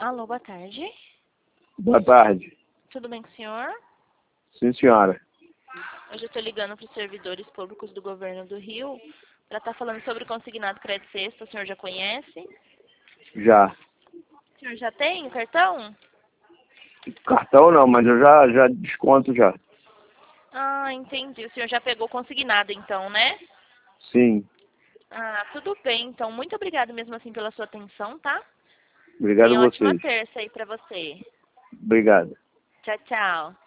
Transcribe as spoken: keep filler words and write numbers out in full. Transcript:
Alô, boa tarde. Boa tarde. Tudo bem com o senhor? Sim, senhora. Hoje eu estou ligando para os servidores públicos do governo do Rio para estar falando sobre o consignado crédito sexta. O senhor já conhece? Já. O senhor já tem o cartão? Cartão não, mas eu já, já desconto já. Ah, entendi. O senhor já pegou consignado então, né? Sim. Ah, tudo bem. Então, muito obrigada mesmo assim pela sua atenção, tá? Obrigado Tenha a ótima vocês. terça aí para você. Obrigado. Tchau, tchau.